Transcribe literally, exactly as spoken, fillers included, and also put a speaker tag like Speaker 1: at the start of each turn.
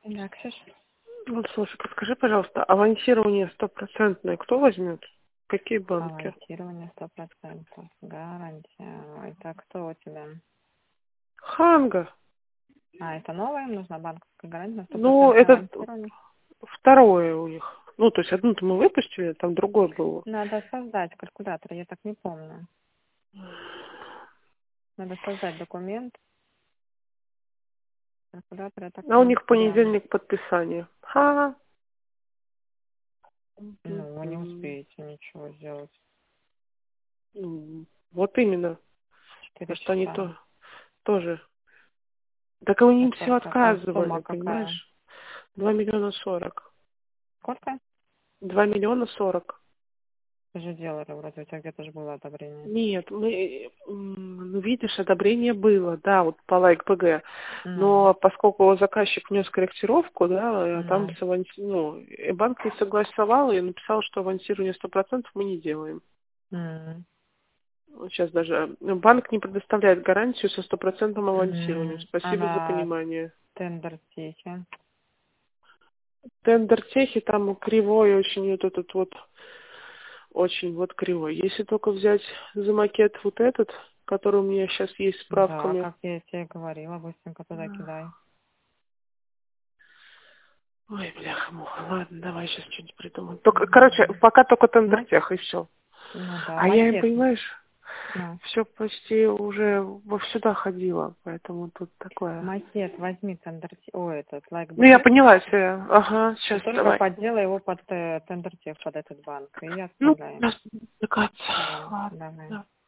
Speaker 1: Да, Ксюш.
Speaker 2: Вот, слушай, подскажи, пожалуйста, авансирование стопроцентное кто возьмет? Какие банки?
Speaker 1: Авансирование сто процентов. Гарантия. Это кто у тебя?
Speaker 2: Ханга.
Speaker 1: А, это новая, им нужна банковская гарантия на сто
Speaker 2: Ну,
Speaker 1: процентов
Speaker 2: это
Speaker 1: авансирование?
Speaker 2: второе у них. Ну, то есть одну-то мы выпустили, там другое было.
Speaker 1: Надо создать калькулятор, я так не помню. Надо создать документ. Калькулятор, я так
Speaker 2: А у
Speaker 1: не
Speaker 2: них в
Speaker 1: создам.
Speaker 2: понедельник подписание. Ха.
Speaker 1: Ну, вы не успеете ничего сделать.
Speaker 2: Ну, вот именно.
Speaker 1: Четыре
Speaker 2: А что они
Speaker 1: часа.
Speaker 2: то тоже. Так они
Speaker 1: А
Speaker 2: им все
Speaker 1: сколько? А сумма
Speaker 2: отказывали,
Speaker 1: какая?
Speaker 2: понимаешь? Два миллиона сорок.
Speaker 1: Сколько?
Speaker 2: Два миллиона сорок.
Speaker 1: Вы же делали вроде, у тебя где-то же было одобрение.
Speaker 2: Нет, мы, м, ну, видишь, одобрение было, да, вот по лайк ПГ.
Speaker 1: Ну,
Speaker 2: Но поскольку заказчик внес корректировку, да, там
Speaker 1: ну.
Speaker 2: с аванс- ну, и банк не согласовал и написал, что авансирование сто процентов мы не делаем.
Speaker 1: М.
Speaker 2: Вот сейчас даже банк не предоставляет гарантию со стопроцентным авансированием.
Speaker 1: М. А
Speaker 2: Спасибо за
Speaker 1: на
Speaker 2: понимание.
Speaker 1: тендер техе?
Speaker 2: Тендер техи там кривой очень вот этот вот, очень вот кривой. Если только взять за макет вот этот, который у меня сейчас есть с
Speaker 1: Да,
Speaker 2: справками.
Speaker 1: как я тебе говорила, быстренько туда кидай.
Speaker 2: Ой, бляха-муха, ладно, давай сейчас что-нибудь придумаем. Только, короче, пока только
Speaker 1: Ма-
Speaker 2: тендертех и все.
Speaker 1: Ну да,
Speaker 2: А я им,
Speaker 1: макет.
Speaker 2: понимаешь,
Speaker 1: Ну,
Speaker 2: все почти уже вовсюда ходила, поэтому тут такое.
Speaker 1: макет возьми тендер те- Ой, этот лайк
Speaker 2: Ну, я
Speaker 1: БГ.
Speaker 2: поняла тебя. Ага,
Speaker 1: И
Speaker 2: сейчас,
Speaker 1: только
Speaker 2: давай.
Speaker 1: подделай его под э, тендер тех, под этот банк. И
Speaker 2: Ну,
Speaker 1: отправляем.
Speaker 2: раз, догадаться.
Speaker 1: Все,
Speaker 2: Ладно,
Speaker 1: давай.
Speaker 2: да.